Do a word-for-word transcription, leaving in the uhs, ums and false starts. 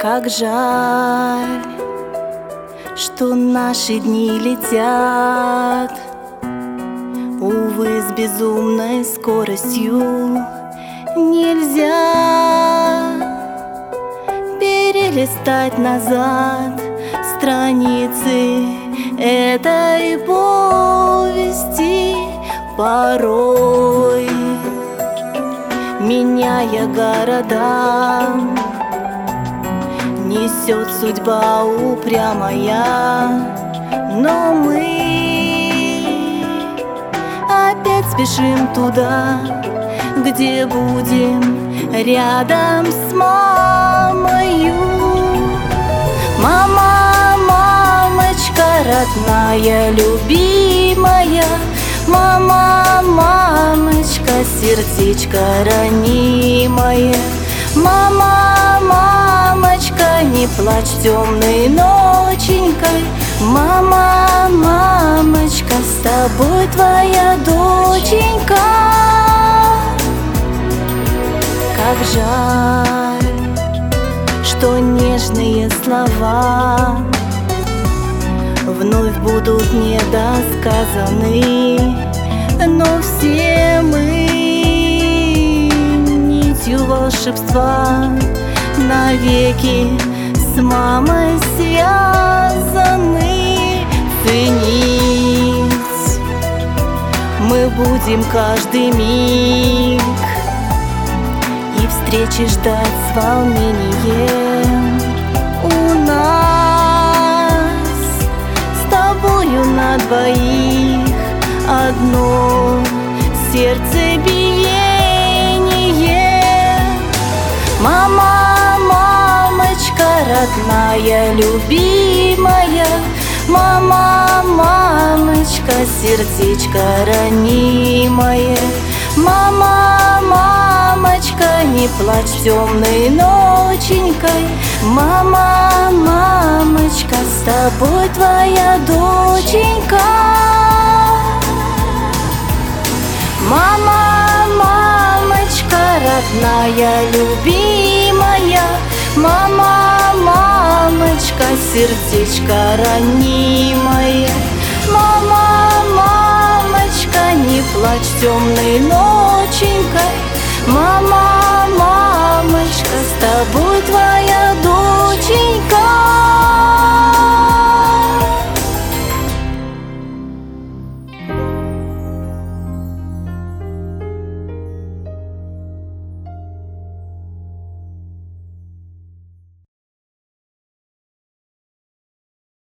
Как жаль, что наши дни летят, увы, с безумной скоростью. Нельзя перелистать назад страницы этой повести. Порой, меняя города, несет судьба упрямая, но мы опять спешим туда, где будем рядом с мамою. Мама, мамочка родная, любимая, мама, мамочка, сердечко ранимое. Мама, мамочка, не плачь темной ноченькой. Мама, мамочка, с тобой твоя доченька. Как жаль, что нежные слова вновь будут недосказаны, но все мы нитью волшебства навеки с мамой связаны. Ценить мы будем каждый миг и встречи ждать с волнением. У нас с тобою на двоих одно сердцебиение. Мама, мамочка родная, любимая, мама, мамочка, сердечко ранимое. Мама, мамочка, не плачь темной ноченькой. Мама, мамочка, с тобой твоя доченька. Мама, мамочка родная, любимая, мама, мамочка, сердечко ранимое. Мама, мамочка, не плачь темной ноченькой. Мама, мамочка, с тобой твоя доченька.